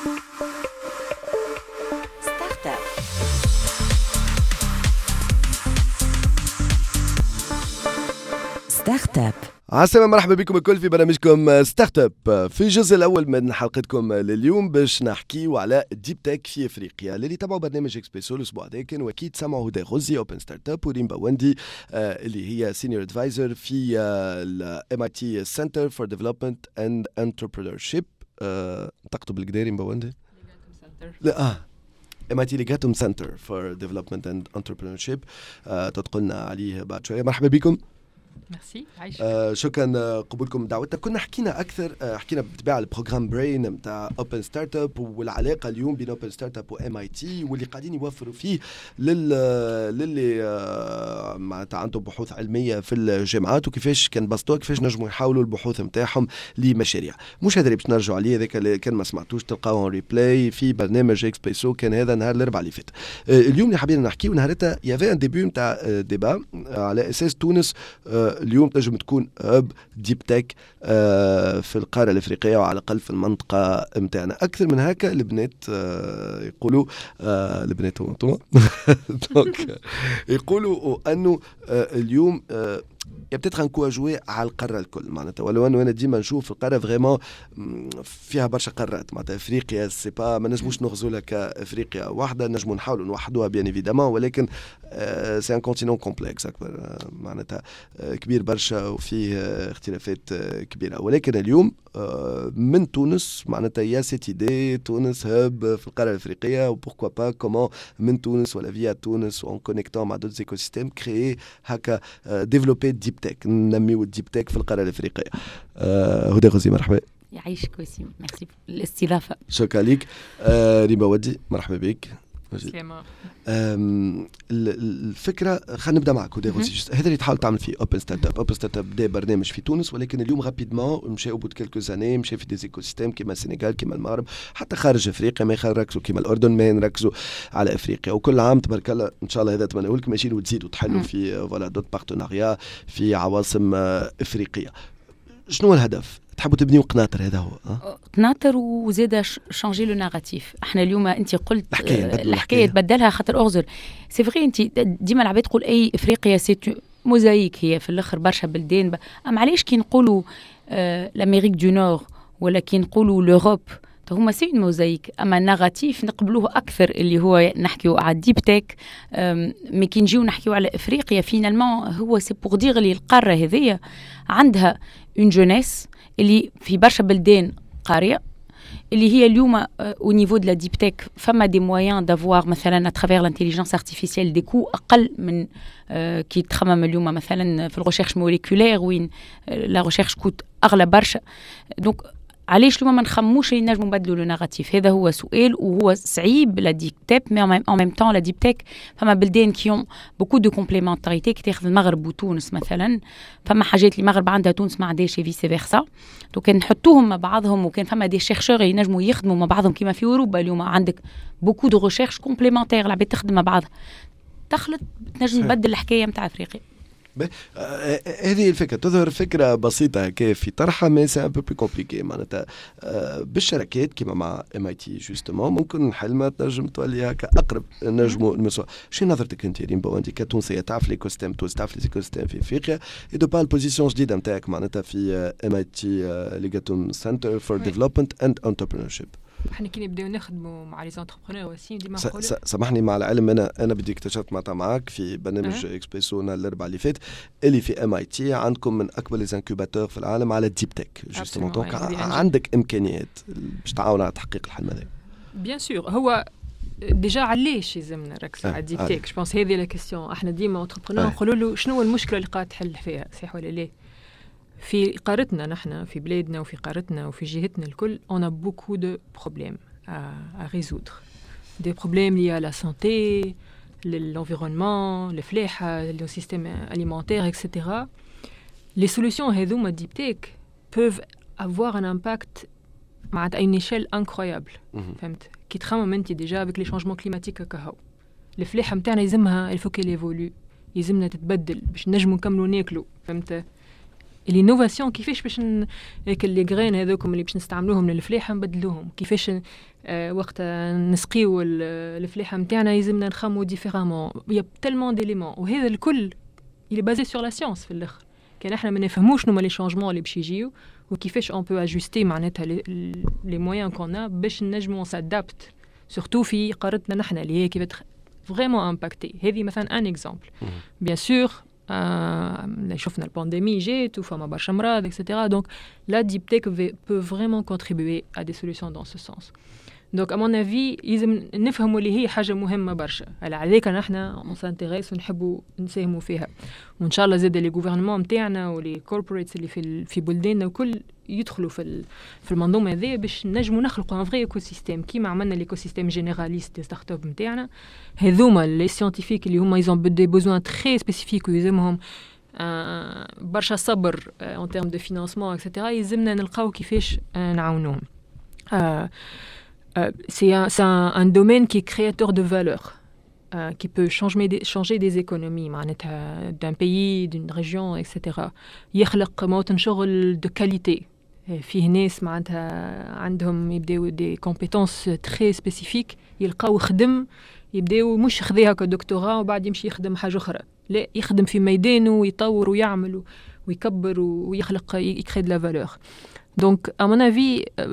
ستارت اب. عسلامة، مرحبا بكم الكل في برنامجكم ستارت اب. في الجزء الاول من حلقتكم لليوم باش نحكيو على ديب تك في افريقيا. اللي تابعوا برنامج اكسبريسو الاسبوع هذا كان واكيد سمعوا هدى غزي اوبن ستارت اب وريم بوندي اللي هي سينيور ادفايزر في MIT Center for Development and Entrepreneurship. تقطب بالكدا ريم بوندي؟ لا MIT ليغاتوم سنتر فور ديفلوبمنت اند انتربرينورشيب. تدخلنا عليه بعد شويه. مرحبا بكم. ميرسي. شكرا قبولكم دعوتنا. كنا حكينا اكثر، حكينا بالطبيعه البروغرام برين نتاع اوبن ستارت اب والعلاقه اليوم بين اوبن ستارت اب وMIT واللي قاعدين يوفروا فيه للي معناتها عندهم بحوث علميه في الجامعات وكيفاش كان بسطوا كيفاش نجموا يحاولوا البحوث نتاعهم لمشاريع. مش هذا اللي باش نرجعوا عليه، هذاك اللي كان ما سمعتوش تلقاوه ريبلاي في برنامج اكسبريسو، كان هذا نهار الاربعاء اللي فات. اليوم اللي حابين نحكيو نهارتها يافي ان ديبي نتاع ديبا على اساس تونس اليوم تنجم تكون هب ديب تك في القاره الافريقيه وعلى الاقل في المنطقه نتاعنا. اكثر من هكا البنات يقولوا البنات انتم دونك يقولوا انه اليوم بتاتر نكواجوي على القاره الكل معناتها، ولو انه انا ديما نشوف القاره فريمون فيها برشا قارات معناتها. افريقيا سي با ما نجموش نغزو لها كافريقيا واحده، نجموا نحاولوا نوحدوها بيان ايفيدامون، ولكن سي ان كونتينون كومبلكس اكبر معناتها، كبير برشا وفيه اختلافات كبيره. ولكن اليوم من تونس معناتها يا سيت ايدي تونس هب في القاره الافريقيه، وبوركوا با كومون من تونس ولا فيا تونس وان كونيكتون مع دوت ايكو سيستيم كريي هكا ديفلوبي ديب تك، ننميو الديب تك في القاره الافريقيه. هدى غزي مرحبا. يعيشك وسيم، ميرسي الاستضافه. شكرا لك. ريم بودي مرحبا بك. الفكره خلينا نبدا معك هدى غزي. هذا اللي تحاول تعمل فيه اوبن ستارت اب. اوبن ستارت اب بدا برنامج في تونس، ولكن اليوم رابيدمون مشى او بوت كيلكو زاني مشى في دي ايكو سيستيم كيما السنغال كيما المغرب، حتى خارج افريقيا ما يركزوا كيما الاردن، ما نركزوا على افريقيا. وكل عام تبارك الله ان شاء الله هذا اتمنى لكم ماشيين وتزيدوا تحلوا في فوالا دوت بارتناريا في عواصم افريقيه. شنو الهدف؟ تحبوا تبنيوا قناطر؟ هذا هو قناطر وزيادة شانجي لو ناراتيف. احنا اليوم انت قلت الحكايه تبدلها خاطر اغزر سي فغي. انت ديما العباد تقول اي افريقيا سي موزايك، هي في الاخر برشا بلدان. اما علاش كي نقولوا الامريك دو نور ولا كي نقولوا لوروب هما سي موزايك، اما الناراتيف نقبلوه اكثر اللي هو نحكيو على الديب تك. مي كي نجيو نحكيو على افريقيا فينالمون هو سي بوغ دير لي القاره هذيا عندها اون جونيس اللي في برشا بلدان قاريه، اللي هي اليوم او نيفو دو لا ديب تك فما دي مويان دافوار مثلا اترافير لانتيليجنس ارتيفيسيال دي كو اقل من كي تخمم اليوم مثلا في الريشيرش موليكولير وين لا ريشيرش كوت اغلى برشا. دونك علاش اليوم ما نخموش اللي نجموا نبدلوا لو ناراتيف؟ هذا هو سؤال وهو صعيب. لا ديب تك مي ان ميم طون لا ديب تك فما بلدان كيون بوكو دو كومبليمونتاريتي كي تاخذ المغرب وتونس مثلا، فما حاجات اللي المغرب عندها تونس ما عندهاش فيس فيرسا. دونك كان نحطوهم مع بعضهم وكان فما دي شيرشور ينجموا يخدموا مع بعضهم كيما في اوروبا. اليوم عندك بوكو دو ريشيرش كومبليمونتير العباد تخدم مع بعضها تخلط تنجم تبدل الحكايه نتاع افريقيا. هذه الفكرة تظهر فكرة بسيطة هكا في طرحها، مي سي ان بو بلو كومبليكي معناتها. بالشركات كيما مع MIT جوستومون ممكن الحلمة تنجم تولي هكا أقرب نجموا المسوا. شنو نظرتك أنت ريم بوندي كتونسية تعرف ليكو سيستيم تونس، تعرف ليكو سيستيم في أفريقيا، إدو با البوزيسيون جديدة نتاعك معناتها في MIT ليغاتوم سنتر فور ديفلوبمنت اند انتربرينورشيب. احنا كي نبداو نخدموا مع لي زونتربرونور وسيم ديما نقولوا سامحني مع العلم انا بدي اكتشفت معك في برنامج اكسبريسو الاربعاء اللي فات اللي في MIT عندكم من اكبر لي انكوباتور في العالم على الديب تك جوستومون. دونك عندك امكانيات باش تعاون على تحقيق الحلم هذا. بيان سور هو ديجا علاش لازمنا نركزوا على الديب تك؟ جو بونس هذه لا كيسيون. احنا ديما انتربرونور نقولوا له شنو هو المشكله اللي قاعد تحل فيها، صح ولا لا؟ في قارتنا نحن في بلادنا وفي قارتنا وفي جهتنا الكل on a beaucoup de problèmes à résoudre. Des problèmes liés à la santé, l'environnement, le flécha, le système alimentaire, etc. Les solutions هذوما deep tech peuvent avoir un impact à une échelle incroyable. فهمت؟ كي تخمم انت ديجا avec les changements climatiques كهو الفليحة متاعنا يلزمها il faut qu'elle évolue، يلزمنا تتبدل باش نجموا نكملوا ناكلوا. فهمت؟ الانوفاسيون كيفاش باش لي غرين هذوكم اللي باش نستعملوهم للفلاحه نبدلوهم، كيفاش وقت نسقيو الفلاحه نتاعنا يلزمنا نخمو ديفيرامون. يا تالمون ديليمون، وهذا الكل اللي بازي سور لا سيونس في الاخر. كان احنا ما نفهموش شنو لي شونجمون اللي باش يجيو وكيفاش اون بو اجوستي معناتها لي مويان كون باش نجمو سادابت سورتو في قارتنا نحن اللي هي كيف فريمون امباكتي. هذه مثلا ان اكزامبل. بيان سور شفنا البانديمي جات وفما برشا امراض اكسيتيرا، دونك لا ديب تك peut vraiment contribuer à des solutions dans ce sens. دونك à mon avis لازم نفهموا اللي هي حاجه مهمه برشا، على عليك نحنا on s'intéresse ونحبوا نساهموا فيها، وان شاء الله زاد لي غوفرنمون نتاعنا ولي كوربوريتس اللي في بلداننا وكل يدخلوا في المنظومه هذه باش نجموا نخلقوا ان فري ايكو سيستيم كيما عملنا ليكو سيستيم جينيراليست دي ستارت اب نتاعنا. هذوما لي سيانتيفيك اللي هما ايزون دي بوزوان تري سبيسيفيك ويلزمهم برشا صبر en termes de financement etc. يلزمنا نلقاو كيفاش نعاونوهم. C'est un domaine qui est créateur de valeur, qui peut changer des économies d'un pays, d'une région, etc. يخلق مواطن شغل de qualité. فيه ناس معناتها عندهم يبداو des compétences très spécifiques، يلقاو خدم يبداو مش يخذيها كدكتوراه وبعد يمشي يخدم حاجة أخرى، لا يخدم في ميدانه ويطور ويعمل ويكبر ويخلق يكري de la valeur. Donc, à mon avis,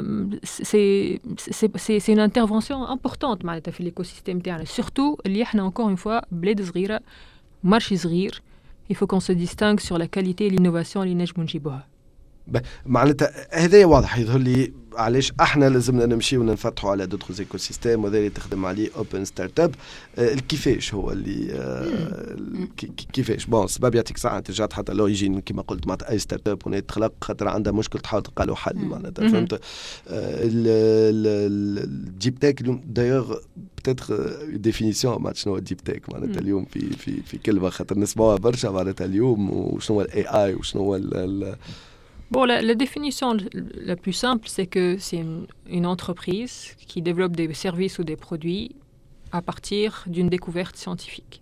c'est une intervention importante في l'écosystème تاعنا. Surtout, اللي احنا encore une fois بلاد صغيرة، marché صغير. Il faut qu'on se distingue sur la qualité et l'innovation اللي نجمو نجيبوها. معناتها هذا واضح يظهر لي علاش احنا لازمنا نمشي وننفتحوا على دوتر ايكو سيستيم، وهذا اللي تخدم عليه اوبن ستارت اب. كيفاش هو اللي كيفاش بون سبب يعطيك ساعه رجعت حتى لوريجين كما قلت معناتها اي ستارت اب هنا تخلق خاطر عندها مشكل تحاول تلقى له حل معناتها فهمت. الديب تك دايوغ بتاتر ديفينيسيون معناتها شنو هو الديب تك معناتها اليوم في كلمه خاطر نسمعوها برشا معناتها اليوم، وشنو هو الاي اي وشنو هو Bon, la définition la plus simple, c'est que c'est une entreprise qui développe des services ou des produits à partir d'une découverte scientifique.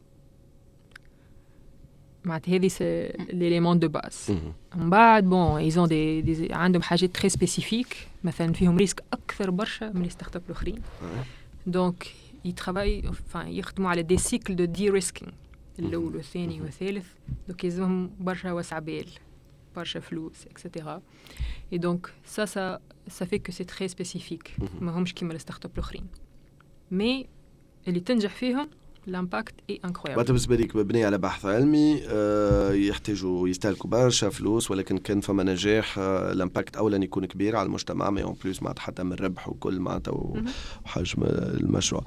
C'est l'élément de base. Bon, ils ont عندهم حاجات très spécifiques. مثلا فيهم ريسك أكثر برشا من الستارت اب الآخرين. Donc, ils travaillent, enfin, يخدموا على des cycles de de-risking. الأول والثاني والثالث. Donc, يلزمهم برشا وسع بال. برشا فلوس etc. et donc ça fait que c'est très spécifique. ما همش كيما الستارت اب الاخرين، مي اللي تنجح فيهم لامباكت اي انكرويابل. بالنسبه ليك مبني على بحث علمي يحتاجوا يستهلكوا برشا فلوس، ولكن كان فما نجاح الامباكت اولا يكون كبير على المجتمع، مي اون بلوس معناتها حتى من الربح وكل معناتها وحجم المشروع.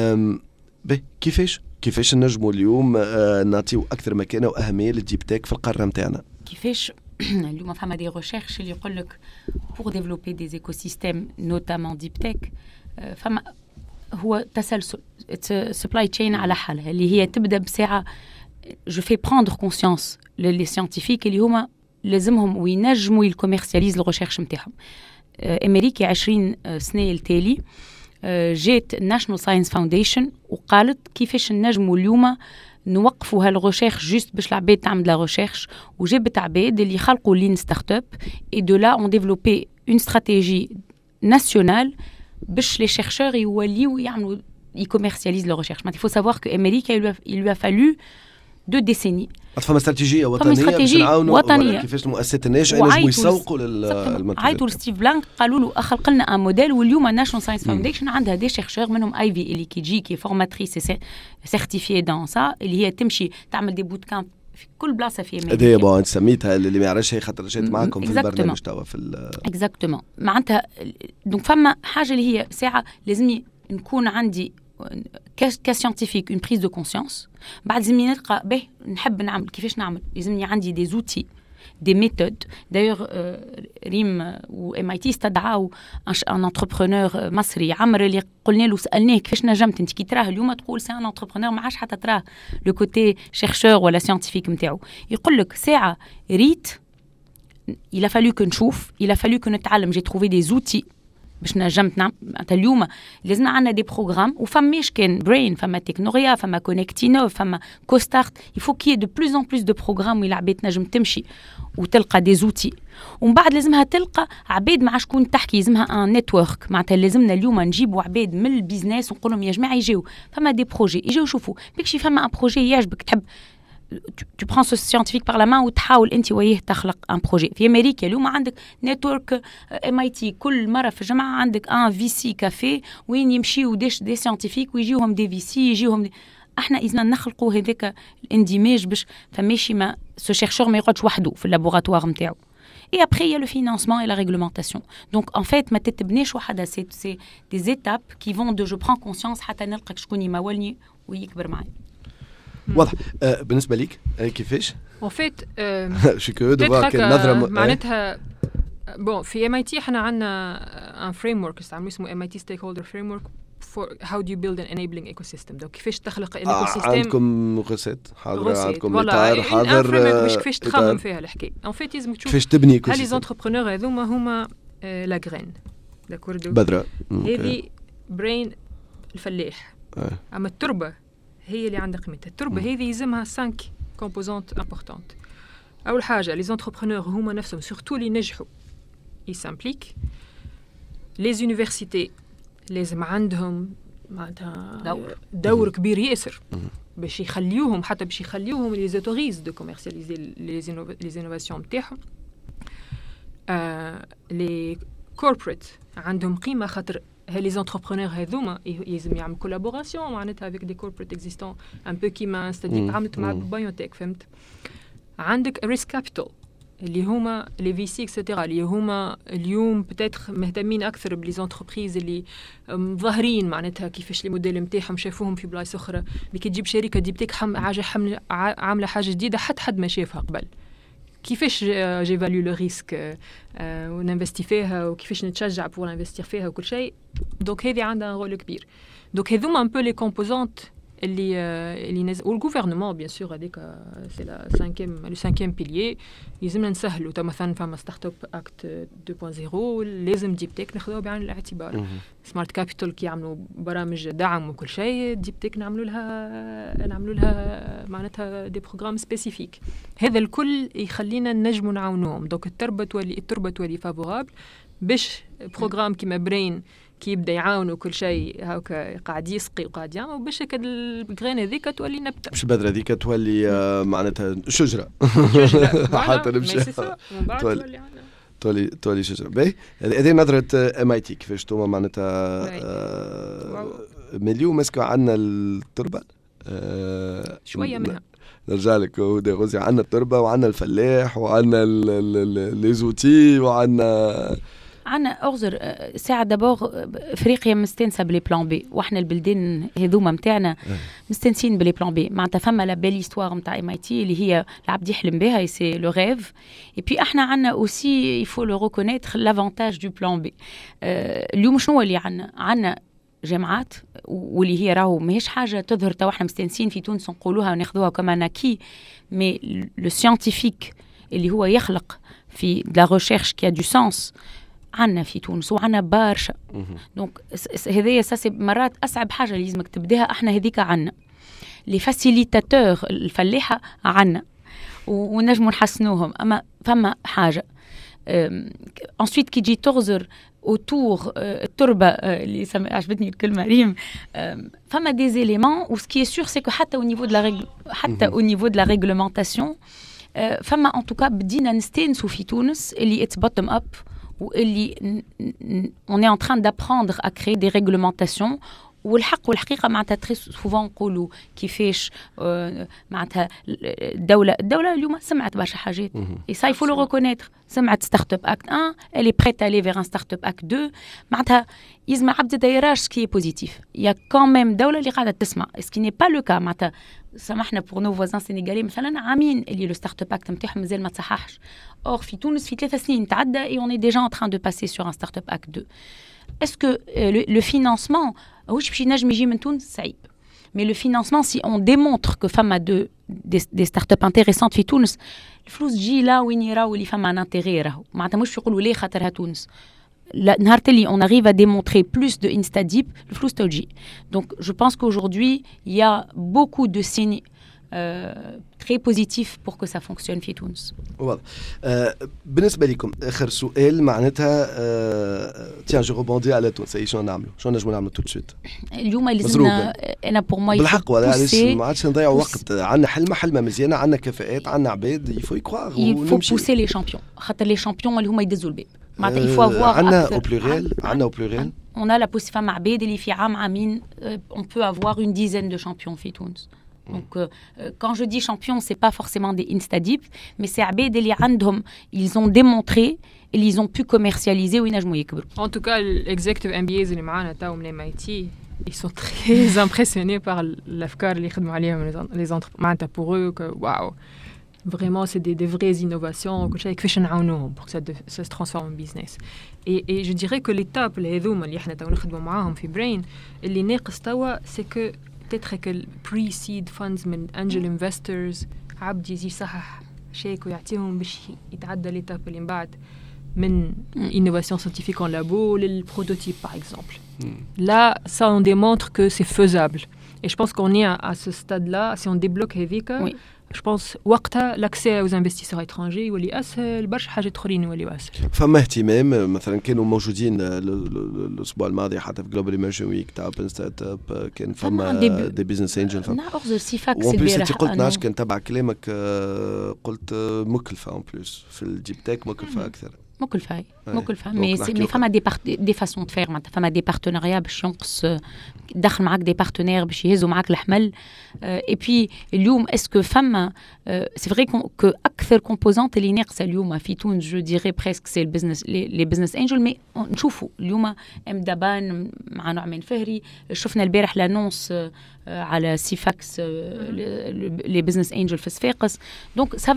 كيفاش نجموا اليوم نعطيو اكثر مكانه واهميه للديب تك في القاره نتاعنا؟ كيفاش اليوم فما دي ريشيرش اللي يقول لك pour développer des écosystèmes notamment deep tech فما هو تسلسل supply chain على حالها اللي هي تبدا بساعه je fais prendre conscience les scientifiques اللي هما لازمهم وينجموا يكوميرسياليز الريشيرش نتاعهم. امريكي 20 سنه التالي جات ناشونال ساينس فاونديشن وقالت كيفاش نجموا اليوم نوقفوا هالريشيرش جوست باش العباد تعمل لا ريشيرش، وجابت عباد اللي خلقوا لين ستارت اب اي دو لا اون ديفلوبي اون استراتيجي ناسيونال باش لي شيرشور يوليو يعملوا يكوميرسياليز لو ريشيرش. il faut savoir que امريكا il lui a fallu 2 décennies. فما استراتيجيه وطنيه باش نعاونوا كيفاش المؤسسات الناشئه ينجموا يسوقوا للمنتجات. عيطوا لستيف بلانك قالوا له خلق لنا ان موديل، واليوم ناشونال ساينس فاونديشن عندها دي شيرشور منهم ايفي اللي كي كي فورماتريس سيرتيفيي دون سا اللي هي تمشي تعمل دي بوت كامب في كل بلاصه في امريكا. هذه بون سميتها اللي ما يعرفش هي خاطر جات معكم في البرنامج توا في اكزاكتومون معناتها. دونك فما حاجه اللي هي ساعه لازم نكون عندي كسيانتيفيك اون بريز دو كونسيونس، بعد لازمني نلقى به نحب نعمل كيفاش نعمل، لازمني عندي دي زوتي دي ميثود. دايوغ ريم و ام اي تي استدعاو ان انتربرونور مصري عمر اللي قلنا له سالناه كيفاش نجمت انت كي تراه اليوم تقول سي ان انتربرونور ما عادش حتى تراه لو كوتي شيرشور ولا سيانتيفيك نتاعو، يقول لك ساعه ريت il a fallu que نشوف il a fallu que نتعلم. j'ai trouvé des outils باش نجمت نعمل اليوم لازم عندنا دي بروغرام وفماش كان برين فما تكنولوجيا فما كونيكتينو فما كوستارت يفو كي دو بلوز ان بلوس دو بروغرام ولا عباد نجم تمشي وتلقى دي زوتي ومن بعد لازمها تلقى عباد مع شكون تحكي لازمها ان نتورك معناتها لازمنا اليوم نجيبوا عباد من البيزنس ونقول لهم يا جماعه يجيو فما دي بروجي يجيو يشوفوا بكشي فما ان بروجي يعجبك تحب tu prends ce scientifique par la main وتحاول انت وياه تخلق ان بروجي. في امريكا اليوم عندك نتورك MIT كل مره في الجامعه عندك ان VC كافيه وين يمشيوا دي سيانتيفيك ويجيوهم دي VC يجيوهم احنا اذا نخلقوا هذاك الاندماج باش فماشي ما سو شيرشور ما يقعدش وحده في اللابوراتوار نتاعو. Et après, il y a le financement et la réglementation. Donc, en fait, ما تتبنيش وحدها c'est des étapes qui vont de je prends conscience حتى نلقى شكون يمولني ويكبر معي. واضح. بالنسبة ليك كيفاش؟ En fait, je suis curieux de voir quelle نظرة معناتها bon في MIT احنا عندنا un framework استعملوه اسمه MIT stakeholder framework for how do you build an enabling ecosystem. donc كيفاش تخلق ان ايكو سيستم. عندكم غسات حاضر عندكم اطار حاضر مش كيفاش تخمم فيها الحكايه. en fait لازم تشوف كيفاش تبني ايكو سيستم. لي زونتربرونور هذوما هما لا غرين داكور بدرة هذه برين الفلاح. اما التربه هي اللي عندها قيمتها. التربه هذه يلزمها 5 كومبوزونت امبورطونت. اول حاجه لي زونتربرونور هما نفسهم سورتو اللي نجحوا يسامبليك. لي زونيفرسيتي لازم عندهم معناتها دور كبير ياسر باش يخليوهم حتى باش يخليوهم لي زوتوريز دو كوميرسياليزي لي زينوفاسيون نتاعهم. لي كوربريت عندهم قيمه خاطر لي زونتربرونور هذوما يلزم يعمل كولابوراسيون معناتها افيك دي كوربريت اكزيستون ان بو كيما ستادي عملت مع بايوتيك فهمت. عندك ريسك كابيتال اللي هما لي في سي اكسترا اللي هما اليوم بتاتخ مهتمين اكثر بلي زونتربريز اللي ظاهرين معناتها كيفاش لي موديل نتاعهم شافوهم في بلايص اخرى. اللي كي تجيب شركه تجيب حاجه عامله حاجه جديده حد ما شافها قبل. كيفاش جيفاليو لو ريسك وننفستي فيها وكيفاش نتشجع بور انفستير فيها وكل شيء. دونك هذه عندها رول كبير. دونك هذوما ان بو لي كومبوزونت اللي نزل والغوفرنمون بيان سور هذيك سي لا لو 5e بيليي. يلزمنا نسهلوا مثلا فما ستارت اب اكت 2.0 لازم ديب تيك ناخذوها بعين الاعتبار. سمارت كابيتال كي يعملوا برامج دعم وكل شيء ديب تيك نعملوا لها معناتها دي بروغرام سبيسيفيك. هذا الكل يخلينا نجموا نعاونوهم. دونك التربه تولي فافورابل باش بروغرام كيما برين كي يبدا يعاون وكل شيء هاكا قاعد يسقي وقاعد يعمل باش هكا الغرين هذيك تولي نبته باش البذره هذيك تولي معناتها شجره حتى نمشي تولي شجره. باهي هذه نظره MIT كيفاش توما معناتها مليون مسكوا عندنا التربه شويه منها. نرجع لك ودي غوزي عندنا التربه وعندنا الفلاح وعندنا لي زوتي وعندنا أغزر ساعة دابور افريقيا مستنسه بلي بلان بي واحنا البلدان هذوما نتاعنا مستنسين بلي بلان بي معناتها فما لا بيل هيستوار نتاع MIT اللي هي العبد يحلم بها سي لو ريف. اي بي احنا عندنا اوسي يفو لو ريكونيتر لافونتاج دو بلان بي. اليوم شنو اللي عندنا جامعات واللي هي راهو ماهيش حاجه تظهر تا احنا مستنسين في تونس نقولوها وناخذوها كما ناكي مي لو سيانتيفيك اللي هو يخلق في لا ريشيرش كي ا دو سانس عنا في تونس وعنا برشا. دونك هذايا ساسي مرات أصعب حاجة اللي لازمك تبداها. احنا هذيك عنا لي فاسيليتاتور الفلاحة عنا ونجموا نحسنوهم. أما فما حاجة ensuite كي تجي تغزر autour التربة اللي عجبتني الكلمة ريم فما des éléments où ce qui est sûr c'est que حتى au niveau de la réglementation فما en tout cas بدينا نستانسوا في تونس اللي it's bottom up واللي on est en train d'apprendre à créer des réglementations. والحق والحقيقة معناتها تري سوفون نقولوا كيفاش معناتها الدولة اليوم سمعت برشا حاجات et ça il faut le reconnaître. سمعت ستارت اب اكت 1 elle est prête à aller vers un start up act 2 معناتها يزمع عبد دايراج سكي بوزيتيف. يا كان ميم دولة اللي قاعدة تسمع اسكي ني با لو كا معناتها سمحنا بور نو فوازان سينيغالي مثلا عامين اللي لو ستارت اب اكت نتاعهم مازال ما تصححش. اور في تونس في 3 سنين تعدى et on est déjà en train de passer sur un start up act 2. est-ce que le financement واش باش ينجم يجي من تونس صعيب mais le financement si on démontre que فما des startups intéressantes في تونس الفلوس تجي لا وين يراو اللي فما ان انتيغي راهو معناتها مش يقولوا ليه خاطرها تونس on arrive à démontrer plus de InstaDeep, le flou تجي. Donc je pense qu'aujourd'hui il y a beaucoup de signes très positif pour que ça fonctionne في تونس. واضح. بالنسبة لكم آخر سؤال معناتها tiens je rebondis على تونس شو نعملوا؟ شو نجموا نعملوا tout de suite؟ اليوم لازمنا أنا pour moi بالحق ولا علاش ما عادش نضيعوا وقت عندنا حلمة مزيانة عندنا كفاءات عندنا عباد il faut y croire. Il faut pousser les champions. خاطر les champions اللي هما يدزوا الباب. معناتها il faut avoir عندنا au pluriel. On a la possibilité فما عباد اللي في عام عامين on peut avoir une dizaine de champions في تونس. Donc, quand je dis champion, c'est pas forcément des InstaDeep, mais c'est عباد اللي عندهم, ils ont démontré, et ils ont pu commercialiser وينجموا يكبروا. En tout cas, l'executive MBAs اللي معانا تاو من MIT, ils sont très impressionnés par l'afkar اللي يخدموا عليهم les entreprises. معناتها pour eux que waouh, vraiment c'est des vraies innovations كل شيء كيفاش نعاونوهم pour que ça se transforme en business. Et je dirais que l'étape اللي هذوما اللي احنا تاو نخدموا معاهم في Brain اللي ناقص توا c'est que peut-être que pre-seed funds من angel investors عبد يزي صحح شيك ويعطيهم باش يتعدى l'étape اللي من بعد من innovation scientifique en labo للprototype par exemple. Là, ça on démontre que c'est faisable. Et je pense qu'on est à ce stade-là, si on débloque هذيك, je pense وقتها l'accès aux investisseurs étrangers يولي أسهل برشا حاجات أخرين يوليو أسهل. فما اهتمام مثلا كانوا موجودين الأسبوع الماضي حتى في Global Emerging Week تاع Open Startup كان فما دي بيزنس انجل فما. أخذ سيفاكس البارح. قلت ناش كان تبع كلامك قلت مكلفة en plus في الديب تك مكلفة أكثر. مكلفة mais فما des façons de faire معناتها فما des partenariats باش ينقص دخل معك des partenaires باش يهزوا معك الحمل et puis اليوم est-ce que فما c'est vrai que أكثر composante اللي ناقصة اليوم في تونس je dirais presque c'est le business les business angels mais نشوفوا اليوم دبان مع نعمان فهري شفنا البارح لانونس على سيفاكس les business angels في صفاقس donc ça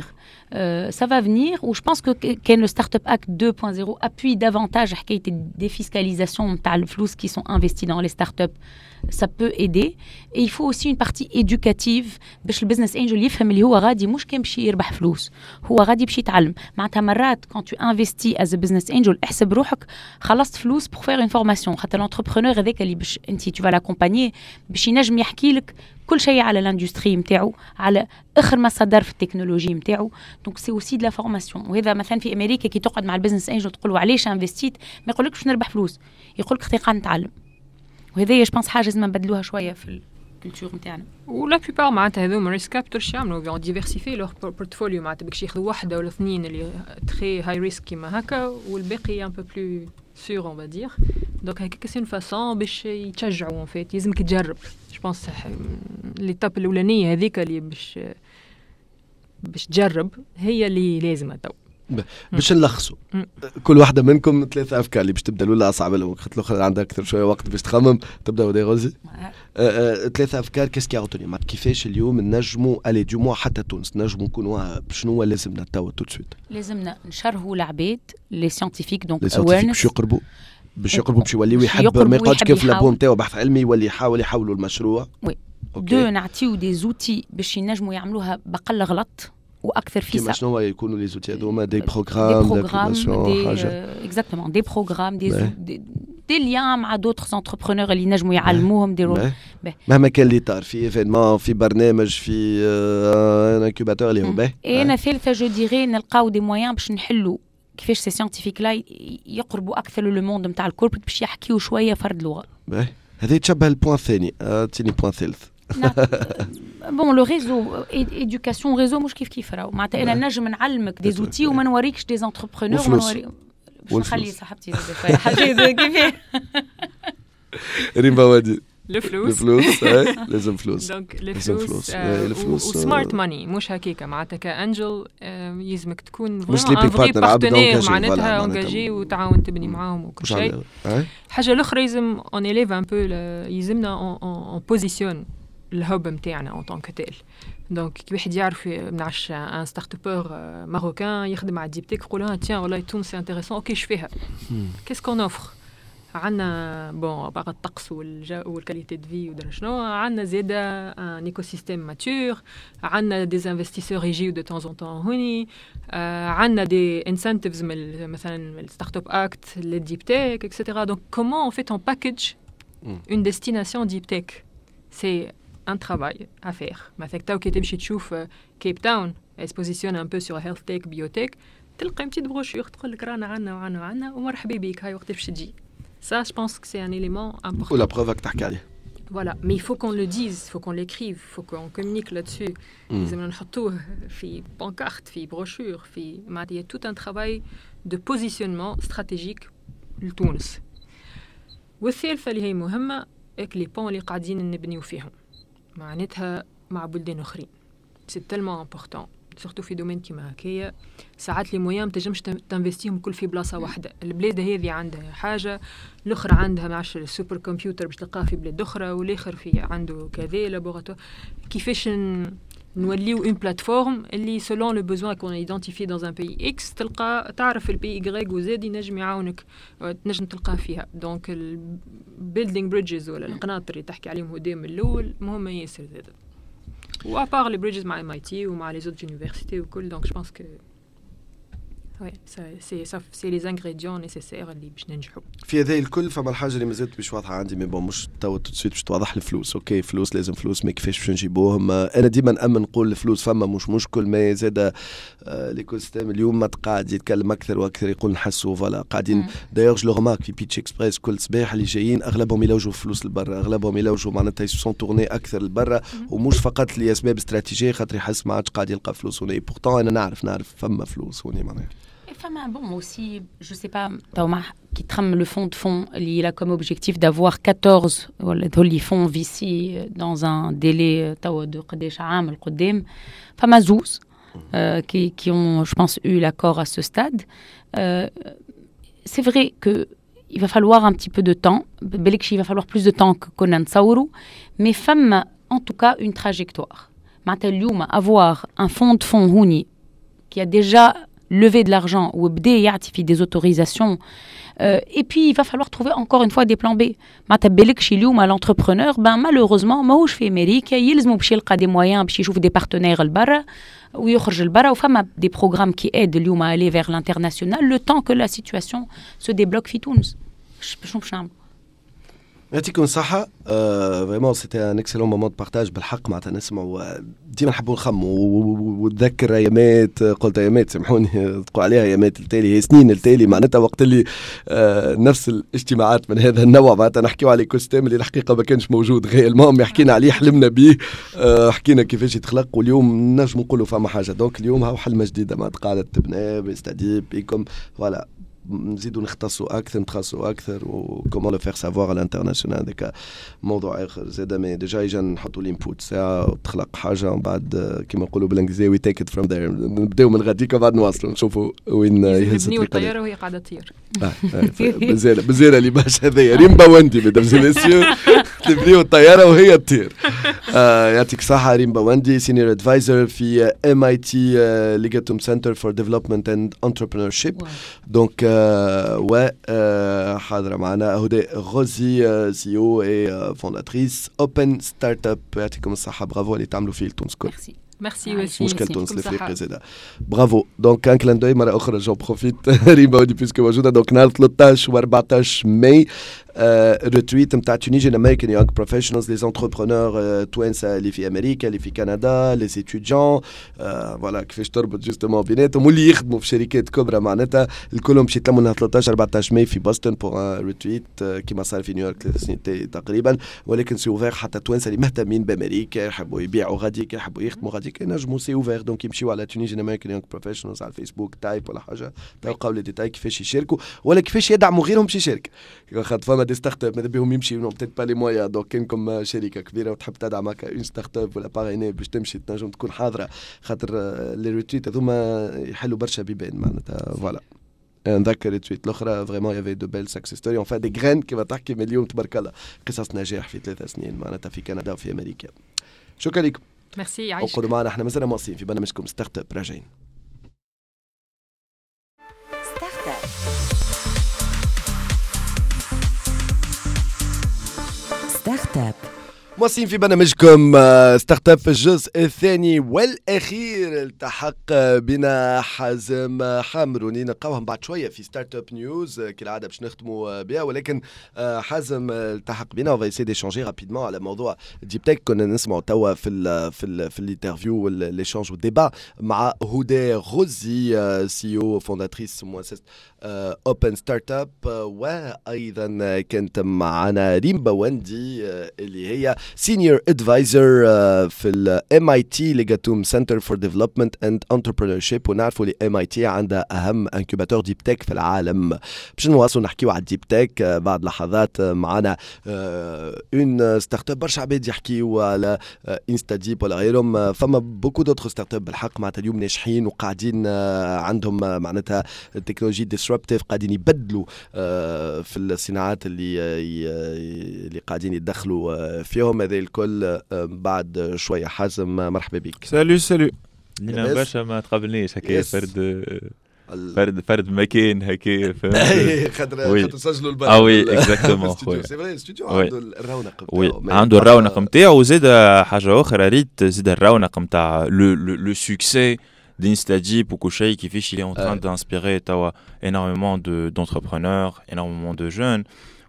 va venir où je pense que le Startup Act 2.0 appuie davantage حكاية défiscalisation نتاع الفلوس qui sont investis dans les startups. Ça peut aider et il faut aussi une partie éducative باش البزنس انجل يفهم اللي هو غادي مش كان باش يربح فلوس هو غادي باش يتعلم معناتها مرات quand tu investis as a business angel احسب روحك خلصت فلوس pour faire une formation خاطر l'entrepreneur هذاك اللي باش انت tu vas l'accompagner باش ينجم يحكي لك كل شيء على الاندستري نتاعو على اخر ما صدر في التكنولوجي نتاعو دونك سي اوسي دو لا فورماسيون وهذا مثلا في امريكا كي تقعد مع البزنس انجل تقول له علاش انفستيت ما يقولكش باش نربح فلوس يقول لك قاعد نتعلم وهذا je pense حاجه لازم نبدلوها شويه في الكولتور نتاعنا ولا بيبار معناتها هذوما ريسك كابتور يعملوا ديفيرسيفي لور بورتفوليو معناتها باش ياخذوا واحده ولا اثنين اللي تري هاي ريسك كيما هكا والباقي ان بو بلو سور اون فادير دونك هكاك سي اون فاسون باش يتشجعوا اون فيت لازمك تجرب جو بونس ليتاب الاولانيه هذيك اللي باش تجرب هي اللي لازمه تو باش نلخصوا كل واحدة منكم 3 أفكار اللي باش تبدأ الأولى أصعب لهم خاطر الأخرى عندها أكثر شوية وقت باش تخمم تبدأ ودي غوزي 3 أفكار كيسكي عطوني كيفاش اليوم نجموا ألي دو موا حتى تونس نجموا نكونوا بشنو لازمنا توا تو سويت لازمنا نشرحوا العباد لي سيانتيفيك دونك باش يقربوا باش يوليو يحب ما يقعدش كيف لابون نتاعو بحث علمي يولي يحاولوا المشروع وي دو نعطيو دي زوتي باش ينجموا يعملوها بقل غلط واكثر في كيما شنو يكونوا لي زوتي هذوما دي بروغرام اكزاكتومون دي بروغرام دي ليان مع دوطخ انتربرونور اللي نجموا يعلموهم ديروا مهما كان اللي طار في ايفينمون في برنامج في ان انكوباتور اللي هو باهي انا ثالثه جو ديري نلقاو دي مويان باش نحلوا كيفاش سي سيانتيفيك لا يقربوا اكثر لو موند نتاع الكوربريت باش يحكيوا شويه فرد لغه باهي هذا يتشبه البوان الثاني تاني بوان ثالث بون لو ريزو ايدوكاسيون ريزو مش كيف راهو معناتها انا نجم نعلمك دي زوتي وما نوريكش دي انتربرونور وما نوريك نخلي صاحبتي شويه حاجه كيف ريم بوادي الفلوس لازم فلوس دونك الفلوس وسمارت ماني مش هكاكا معناتها كانجل يلزمك تكون فري بارتنير معناتها انجاجي وتعاون تبني معاهم وكل شيء حاجه الاخرى لازم اون اليف ان بو يلزمنا اون بوزيسيون الهوب نتاعنا اون طونك تيل دونك كي واحد يعرف منعش ان ستارت ابور ماروكان يخدم مع ديبتيك يقول ها تيان والله تونس سي انتريسون اوكي شفيها كيس كون اوفر عندنا بون باغ الطقس والجو والكاليتي دو في ودرا شنو عندنا زاده ان ايكو سيستيم ماتور عندنا دي انفستيسور يجيو دو طون طون هوني عندنا دي انسنتيفز مثلا الستارت اب اكت للديب تيك اكسيتيرا دونك كومون اون فيت اون باكج اون ديستيناسيون ديب تيك سي ان ترافاي ا فير مثلا تو كي تمشي تشوف كيب تاون اس بوزيسيون ان بو سور هيلث تيك بيوتيك تلقى بتيت بروشور تقول لك رانا عنا ومرحبا بك هاي وقت باش تجي. Ça, je pense que c'est un élément important. Ou la preuve que tu as. Voilà, mais il faut qu'on le dise, il faut qu'on l'écrive, il faut qu'on communique là-dessus. Ils aiment نحطوه في pancarte, في brochure, في il y a tout un travail de positionnement stratégique لتونس. والثالثة اللي هي مهمة لي بون اللي قاعدين نبنيو فيهم. معناتها مع بلدان أخرين. C'est tellement important. سورتو في دومين كيما هكايا ساعات لي مويان ما تنجمش تنفستيهم كل في بلاصه واحده. البلاد هذه عندها حاجه الاخرى عندها معش السوبر كمبيوتر باش تلقاه في بلاد اخرى والاخر في عنده كذا لابوراتوار. كيفاش نوليو اون بلاتفورم اللي سولون لو بوزوان كون ايدنتيفي دون ان بي اكس تلقى تعرف البي ايغريك وزاد ينجم يعاونك تنجم تلقاه فيها. دونك البيلدينغ بريدجز ولا القناطر اللي تحكي عليهم هدام من الاول مهمه ياسر زاد. Ou à part les bridges مع MIT ou مع les autres universités ou cool, donc je pense que ouais, c'est les ingrédients nécessaires اللي باش ننجحوا. في هذا الكل فما الحاجه اللي مازالت مش واضحه عندي مي بون مش تو تسويت باش توضح الفلوس. اوكي فلوس لازم فلوس ما كيفاش باش نجيبوهم. انا ديما نامن نقول الفلوس فما مش مشكل ما زاد ليكو سيستيم اليوم ما قاعد يتكلم اكثر واكثر يقول نحسوا فوالا قاعدين دايوغ جو رمارك في بيتش اكسبريس كل صباح اللي جايين اغلبهم يلوجوا فلوس لبرا اغلبهم يلوجوا معناتها يسون تورني اكثر لبرا ومش فقط لاسباب استراتيجيه خاطر يحس ما عادش قاعد يلقى فلوس هنا. بورتون انا نعرف فما فلوس هنا معناها. Enfin, bon, aussi, je sais pas, qui trame le fonds, il a comme objectif d'avoir 14 fonds VC dans un délai de قداش عام القدام. Fama zouz, qui ont, je pense, eu l'accord à ce stade. C'est vrai qu'il va falloir un petit peu de temps. Il va falloir plus de temps que Conan Saourou. Mais femme, en tout cas, une trajectoire. Maintenant, avoir un fonds de fonds Houni qui a déjà lever de l'argent ou يعطي des autorisations et puis il va falloir trouver encore une fois des plans B. ما تبلكش اليوم l'entrepreneur malheureusement ماهوش في امريكا يلزموا باش يلقى des moyens باش يشوف des partenaires لبرا ويخرج لبرا وفما des programmes qui aident اليوم à aller vers l'international le temps que la situation se débloque في تونس. شنو باش نعمل؟ يعطيكم الصحة. فريمون سيتي ان اكسلون مومون دو بارتاج بالحق معناتها نسمعوا ديما نحبوا نخموا ونتذكر ايامات قلت ايامات سامحوني تقول عليها ايامات التالي هي سنين التالي معناتها وقت اللي نفس الاجتماعات من هذا النوع معناتها نحكيوا على ايكو سيستيم اللي الحقيقة ما كانش موجود غير المهم حكينا عليه حلمنا به حكينا كيفاش يتخلق واليوم نجم نقولوا فما حاجة. دونك اليوم هاو حلمة جديدة ما قاعدة تبنى بيستدي بيكم فوالا نزيدوا نختصوا اكثر وكومون لو فير سافوار على الانترناسيونال هذاك موضوع اخر زاد. مي ديجا اجا نحطوا الانبوت ساعه تخلق حاجه ومن بعد كيما نقولوا بالانجليزي وي تيك ات فروم ذير نبداو من غاديك وبعد نواصلوا نشوفوا وين يهز نبنيو الطياره وهي قاعده تطير. بزاله اللي باش هذايا ريمبا واندي ميدام سيليسيو تبنيو الطياره وهي تطير. يعطيك صحه ريمبا واندي سينيور ادفايزر في MIT ليغاتوم سنتر فور ديفلوبمنت اند انتربرينورشيب. دونك وحاضرة معنا هدى غوزي CEO et fondatrice Open Startup. يعطيكم الصحة برافو اللي تعملوا فيه لتونس كل. ميرسي وسيم. مشكل تونس الافريقيا زاده برافو. دونك ان كلان دوي مرة أخرى جو بروفيت ريمبا ودي بيسكو موجودة. دونك نهار 13 و 14 ماي ريتويت نتاع Tunisian American Young Professionals les entrepreneurs توانسة اللي في أمريكا اللي في كندا les étudiants فوالا كيفاش تربط جوستومون بيناتهم واللي يخدموا في شركات كبرى معناتها الكلهم باش يتلموا نهار 13 14 ماي في بوسطن بور ريتويت كيما صار في نيويورك 3 سنين تقريبا. ولكن سي اوفير حتى توانسة اللي مهتمين بأمريكا يحبوا يبيعوا غاديك يحبوا يخدموا غاديك ينجموا سي اوفير. دونك يمشيوا على Tunisian American Young Professionals على الفيسبوك تايب ولا حاجة تلقاو لي ديتاي كيفاش يشاركوا ولا كيفاش يدعموا غيرهم باش يشارك. خاطر دي ستارت اب ماذا بهم يمشي نو بتيت با لي مويا. دونك كانكم شركه كبيره وتحب تدعم هكا اون ستارت اب ولا باغيني باش تمشي تنجم تكون حاضره خاطر لي ريتويت هذوما يحلوا برشا بيبان معناتها فوالا. نذكر ريتويت الاخرى فريمون يافي دو بيل سكسس ستوري اون فا دي غرين كيما تحكي مليون تبارك الله قصص نجاح في 3 سنين معناتها في كندا وفي امريكا. شكرا لكم. ميرسي يعيشك. وقولوا معنا احنا مازلنا مواصلين في برنامجكم ستارت اب راجعين. ستارت اب. مواصلين في برنامجكم ستارت اب في الجزء الثاني والاخير. التحق بنا حازم حامروني، نلقاوهم بعد شويه في ستارت اب نيوز كالعاده باش نختموا بها، ولكن حازم التحق بنا وفا يسي ديشانجي رابيدمون على موضوع ديب تك. كنا نسمعوا توا في الانترفيو والليشانج والديبا مع هدى غزي، سي او فونداتريس مؤسسه اوبن ستارت اب، وايضا كانت معنا ريم بوندي اللي هي سينيور ادفايزر في الام اي تي ليجاتوم سنتر فور ديفلوبمنت اند انتربرينورشيب. ونعرفوا لي ام اي تي عندها اهم انكوباتور ديب تك في العالم. باش نواصلوا نحكيوا على الديب تك بعد لحظات. معنا اون ستارت اب برشا عباد يحكيوا على انستا ديب ولا غيرهم. فما بوكو دوتر ستارت اب بالحق معناتها اليوم ناجحين وقاعدين عندهم معناتها التكنولوجي ديسربتيف، قاعدين يبدلوا في الصناعات اللي قاعدين يدخلوا فيهم. هذا الكل بعد شويه. حازم مرحبا بك. سالو لينا باشا، ما تقابلنيش هكا فرد مكان هكا خاطر سجلوا البرنامج. وي اكزاكتومون خويا، سي فري الاستوديو عنده الرونق نتاعو. عنده الرونق نتاعو، وزاد حاجه اخرى ريت زاد الرونق نتاع لو سوكسي d'Instadip ou Kouchei qui fait qu'il est en train d'inspirer énormément d'entrepreneurs, énormément de jeunes.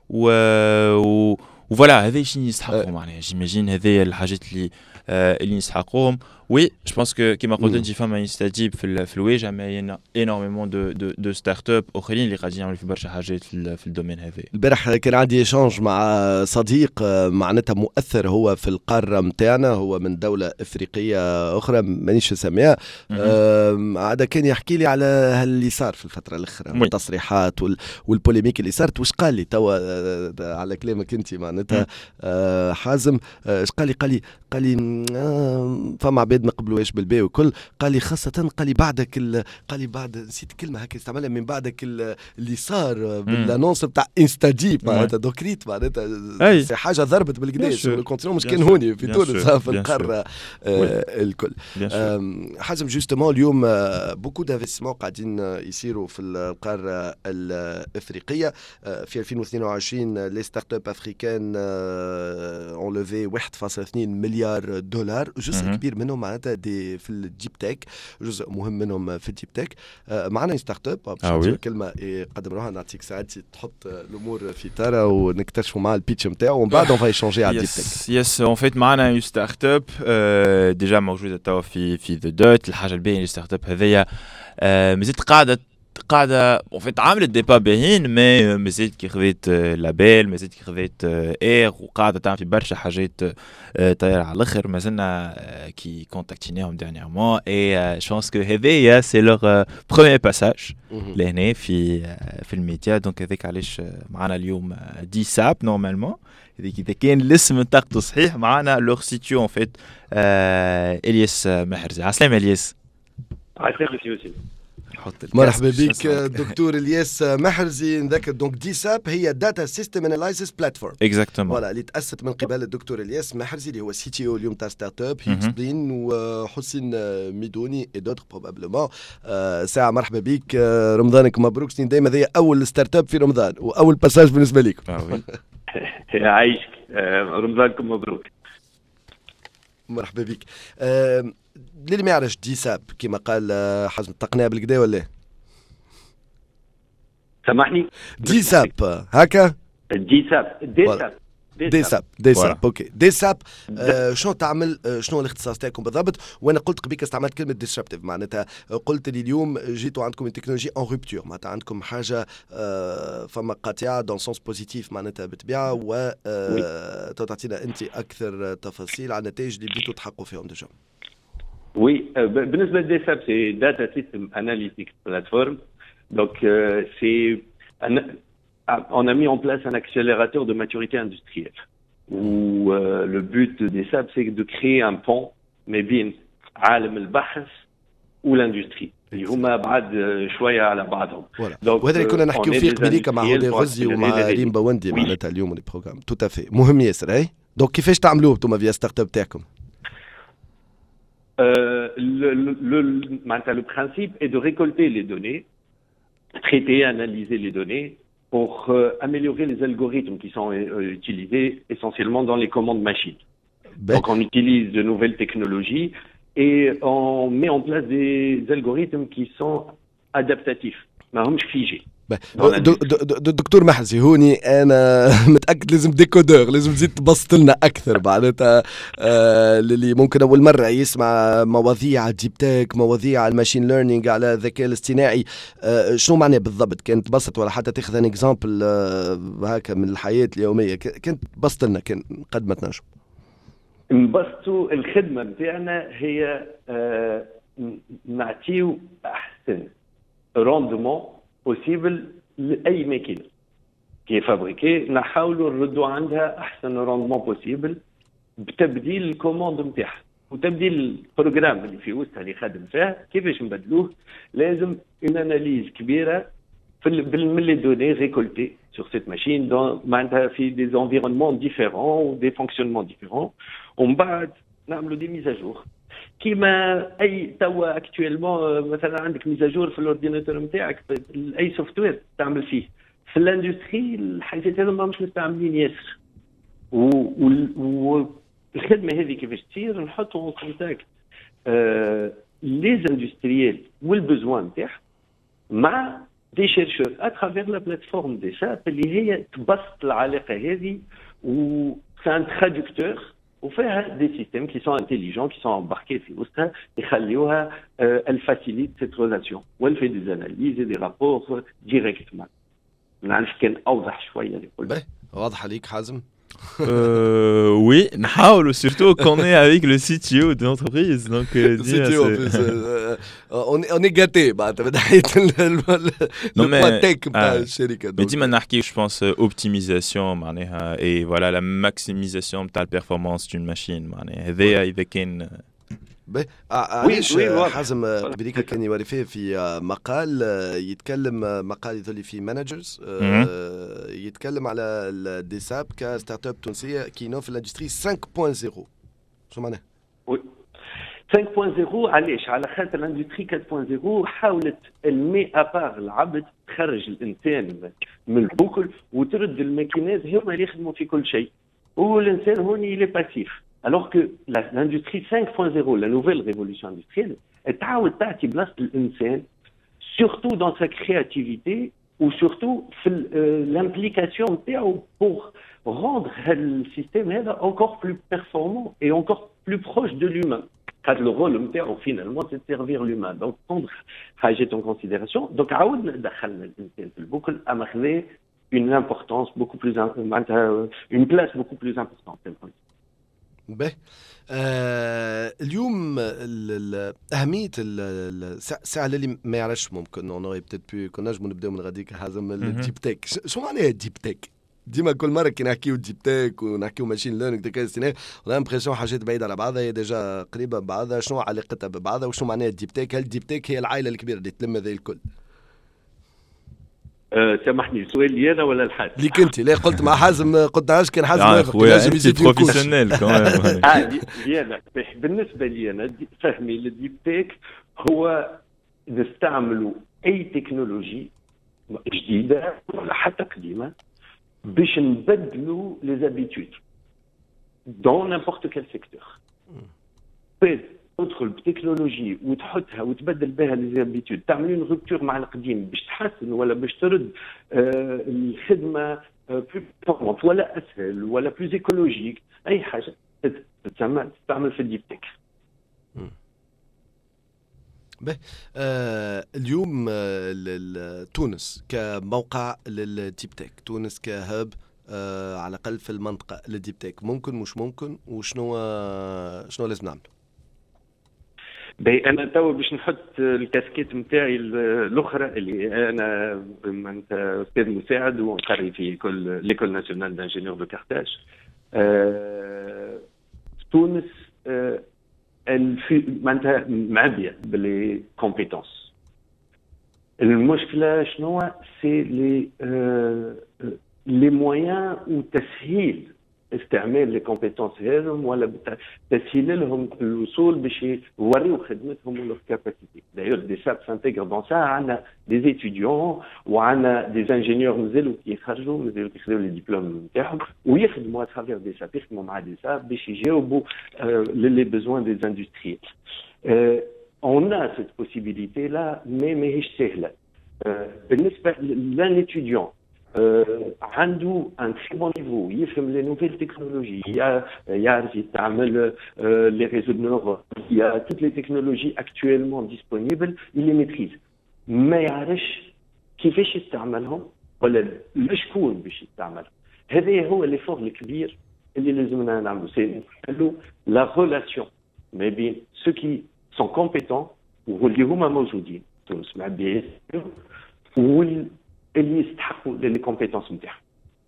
ou voilà, هذا شيء يستحقهم معناها. j'imagine هذا الحاجات اللي يستحقوهم. Oui, je pense que كما قلت انت فما انستاديب في الواجهه، ما énormément de start-up اخرين اللي قاعدين يعملوا في برشا حاجات في الدومين هذا. البارح كان عندي ايشانج مع صديق معناتها مؤثر هو في القاره نتاعنا، هو من دوله افريقيه اخرى مانيش نسميها. عاد كان يحكي لي على اللي صار في الفتره الاخيره، التصريحات والبوليميك اللي صارت. واش قال لي توا على كلامك انت معناتها حازم؟ اش قال لي فما عباد ما قبلوهاش بالباء وكل. قال لي خاصة قال لي بعد نسيت كلمة هكا استعملها، من بعدك اللي صار بالانونس بتاع انستاديب معناتها دوكريت معناتها سي حاجة ضربت بالقداش. الكونتينون مش كان هوني في تونس في القارة الكل. حازم جوستومون اليوم بوكو دانفستيسمون قاعدين يصيروا في القارة الافريقية. في 2022 لي ستارت اب افريكان اون لوفي 1.2 مليار دولار. جزء كبير منهم معناتها في الديب تك، جزء مهم منهم في الديب تك. معنا ستارت اب باش كلمه قدم روحها نعطيك ساعات تحط الامور في اطارها ونكتشفوا مع البيتش نتاعو، ومن بعد اون فاي شونجي على الديب تك. يس اون فيت معنا ستارت اب ديجا موجوده توا في ذا دوت. الحاجه الباهيه الستارت اب هذيا مازالت قاعده وفيت عامل الديبا باهين، مازالت كي خذيت لابيل، مازالت كي خذيت اير، وقاعده تعمل في برشا حاجات طايره على الاخر. مازلنا كي كونتاكتيناهم ديرنييرمون اي شونس كو هذايا سي لور بروميير باساج لهنا في الميديا. دونك هذاك علاش معنا اليوم دي ساب نورمالمون. هذيك اذا كان الاسم نطقته صحيح. معنا لور سيتيو اون فيت الياس محرزي. عسلامة الياس. عسلامة يوسف. مرحبا بك دكتور الياس محرزي. نذكر دونك دي ساب هي داتا سيستم اناليسيس بلاتفورم اكزاكتومون فوالا اللي تاسست من قبل الدكتور الياس محرزي اللي هو سي تي او اليوم تاع ستارت اب هيكسبلين، وحسين ميدوني اي دوتر بروبابلومون. ساعه مرحبا بك، رمضانك مبروك. سنين دائما هذه اول ستارت اب في رمضان واول باساج بالنسبه لكم. يعيشك، رمضانكم مبروك. مرحبا بك. اللي ما يعرفش دي ساب كما قال حازم التقنيه بالكدا ولا سامحني؟ دي ساب هكا دي ساب اوكي. دي ساب شنو تعمل؟ شنو الاختصاص تاعكم بالضبط؟ وانا قلت قبيك استعملت كلمه ديسربتيف، معناتها قلت لي اليوم جيتوا عندكم التكنولوجي اون روبتور، معناتها عندكم حاجه فما قاطعه دون سونس بوزيتيف معناتها بالطبيعه. و تعطينا انت اكثر تفاصيل على النتائج اللي بديتوا تحققوا فيهم ديجا. Oui, بالنسبة لDSAP, c'est Data System Analytics Platform. Donc, on a mis en place un accélérateur de maturité industrielle. Où le but de DSAP, c'est de créer un pont, mais bien, عالم البحث والindustrie. اللي هما بعد شوية على بعضهم. وهذا اللي كنا نحكيو فيه قبيليك مع هدى غزي ومع ريم بوندي معناتها اليوم البروغرام. تو افي مهم ياسر. اي دونك كيفاش تعملوه انتم فيا ستارت اب تاعكم؟ Le principe est de récolter les données, traiter, analyser les données pour améliorer les algorithmes qui sont utilisés essentiellement dans les commandes machines. Donc on utilise de nouvelles technologies et on met en place des algorithmes qui sont adaptatifs, ما همش figés. دكتور محزي هوني انا متاكد لازم ديكودور، لازم تزيد تبسط لنا اكثر معناتها اللي ممكن اول مره يسمع مواضيع الديب تك، مواضيع الماشين ليرنينج على الذكاء الاصطناعي، شنو معناه بالضبط؟ كان تبسط ولا حتى تاخذ ان اكزامبل هكا من الحياه اليوميه، كنت تبسط لنا كان قد ما تنجم. نبسطوا الخدمه نتاعنا هي نعطيو احسن روندمون بوسيبل لاي ماكينه كي فابريكي، نحاولوا نردوا عندها احسن روندمون بوسيبل بتبديل الكوموند نتاعها وتبديل البروجرام اللي في وسطها اللي خادم فيها. كيفاش نبدلوه؟ لازم اون اناليز كبيره من لي دوني ريكولتي sur cette machine معناتها في des environnements différents ou des fonctionnements différents، ومن بعد نعملوا دي ميزاجور كيما اي توا اكطويلمون. مثلا عندك ميزاجور في الاورديناتور نتاعك، اي سوفت وير تعمل فيه. في الاندستري الحاجات هذو ما مش مستعملين ياسر، والخدمه هذه كيفاش تصير؟ نحطوا اون كونتاكت لي اندستريال والبزوان نتاعهم مع دي شيرشور اترافير لا بلاتفورم دي ساب اللي هي تبسط العلاقه هذه، و سان ترادكتور وفيها دي سيستيم كي سون انتيليجون كي سون امباركي في وسطها يخليوها الفاسيليت سيت ريلاسيون والفي دي اناليز دي رابور ديريكتمون. نعرف كان اوضح شويه لكل. واضح عليك حازم؟ Oui, surtout qu'on est avec le CTO de l'entreprise. Donc, CTO, on est gâté. Non, mais dis-moi, je pense optimisation et voilà la maximisation de la performance d'une machine. علاش حازم بريكا كان يوري فيه في مقال يتكلم، مقال يظل فيه مانجرز يتكلم على الديساب كستارت اب تونسيه كينو في الاندستري 5.0. شو معناه؟ 5.0 علاش؟ على خاطر الاندستري 4.0 حاولت المي ابار العبد تخرج الانسان من البوكل وترد الماكينات هما اللي يخدموا في كل شيء، والانسان هوني لي باسيف. Alors que l'industrie 5.0, la nouvelle révolution industrielle, est تعطي بلاصة الإنسان surtout dans sa créativité ou surtout l'implication نتاعو pour rendre le système encore plus performant et encore plus proche de l'humain. Le rôle نتاعو finalement c'est de servir l'humain. Donc prendre حاجات en considération. Donc عاودنا دخلنا الإنسان في البوكل أما خذا une importance beaucoup plus une place beaucoup plus importante. به اليوم أهمية الساعة اللي ما يعرفش ممكن نونغي بتت كنا نجمو نبداو من غاديك حازم الديب تك. شو معناها الديب تك؟ ديما كل مرة كي نحكيو ديب تك ونحكيو ماشين ليرنينغ ذكاء اصطناعي ولا امبرسيون حاجات بعيدة على بعضها، هي ديجا قريبة ببعضها. شنو علاقتها ببعضها وشنو معناها الديب تك؟ هل الديب تك هي العائلة الكبيرة اللي تلم هذا الكل؟ سامحني السؤال لي انا ولا الحاج؟ ليك انت. لا قلت مع حازم، قلت علاش كان حازم لازم يزيد بروفيسيونيل كمان. لي انا بالنسبه لي انا فهمي للديب تيك هو نستعملوا اي تكنولوجي جديده ولا حتى قديمه باش نبدلوا لي زابيتود دون نيمبورت كال سيكتور. تدخل بتكنولوجي وتحطها وتبدل بها لي زابيتود، تعملين روبتور مع القديم باش تحسن ولا باش ترد الخدمه بلو بيرفورمانت ولا اسهل ولا بلوز ايكولوجيك، اي حاجه تستعمل في الديب تك. اليوم تونس كموقع للديب تك، تونس كهب على الاقل في المنطقه للديب تك، ممكن مش ممكن وشنو لازم نعمل؟ انا تو باش نحط الكاسكيت نتاعي الاخرى اللي انا استاذ مساعد ونقري في ليكول ناسيونال دانجينيور دو كارتاج. تونس معناتها معبيه باللي كومبيتونس. المشكله شنو؟ سي لي مويان وتسهيل استعمال لي كومبيتونس هذم ولا تسهيل لهم الوصول باش يوريو خدمتهم ولو كاباسيتي. دايور دي ساب سانتيغر دون سا، عندنا دي ايتيديون وعندنا دي انجينيور مازالوا كيخرجوا مازالوا كيخدموا لي ديبلوم نتاعهم ويخدموا اترافير دي ساب، يخدموا مع دي ساب باش يجاوبوا لي بيزوان دي اندستريال. On a cette possibilité-là, mais ماهيش سهلة. بالنسبة لان étudiant عنده un très bon niveau، يفهم les nouvelles technologies، يعرف يستعمل les réseaux de neurones، il y a toutes les technologies actuellement disponibles، il les maîtrise. ما يعرفش كيفاش يستعملهم ولا لشكون باش يستعملهم. هذا هو l'effort الكبير اللي لازمنا نعملو، سي la relation ما بين ceux qui sont compétents واللي هما موجودين تونس مع بي واللي يستحقوا لي كومبيتونس نتاعهم.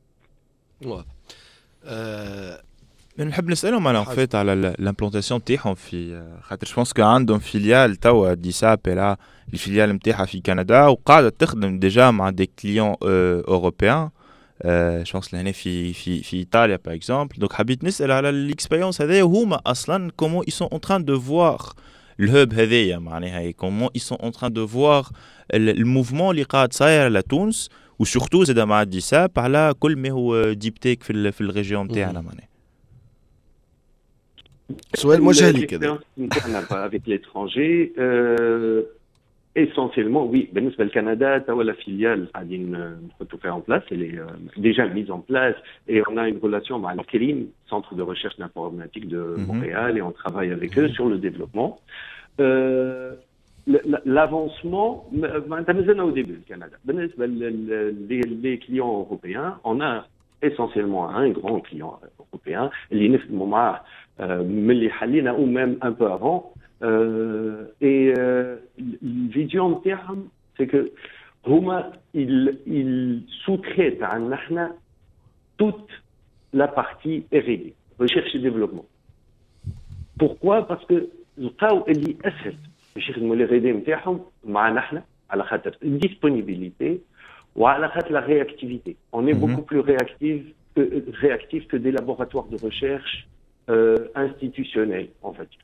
نحب نسالهم انا فيت على الامبلونتاسيون تاعهم في خاطر جو بونس كو عندهم فيليال توا دي ساب لا الفيليال نتاعها في كندا وقاعده تخدم ديجا مع دي كليون اوروبيان. جو بونس لهنا في ايطاليا باغ اكزومبل. دونك حبيت نسال على الاكسبيريونس هذايا هما اصلا كومون ils sont en train de voir الهب هذايا معناها كومون ils sont en train de voir الموفمون اللي قاعد صاير على تونس وسورتو زاد مع دي ساب على كل ما هو ديب تيك في الريجيون نتاعنا معناها. سؤال موجه ليك هذا نتاعنا avec l'étranger essentiellement oui. بالنسبه لكندا توا لا فيليال قاعدين نحطوا فيها en place، elle est déjà mise en place et on a une relation مع الكريم centre de recherche d'informatique de Montréal et on travaille avec eux sur le développement. L'avancement مازلنا au début Canada. بالنسبه les clients européens on a essentiellement un grand client européen اللي نخدموا معاه ملي حلينا ou même un peu avant. Et الفيديو نتاعهم c'est que هما ils sous-traitent عنا احنا toute la partie R&D recherche et développement. Pourquoi? Parce que لقاو اللي اسهل باش يخدموا لي R&D نتاعهم معنا احنا على خاطر disponibilité وعلى خاطر la réactivité. On est beaucoup plus réactif que des laboratoires de recherche institutionnels en fait.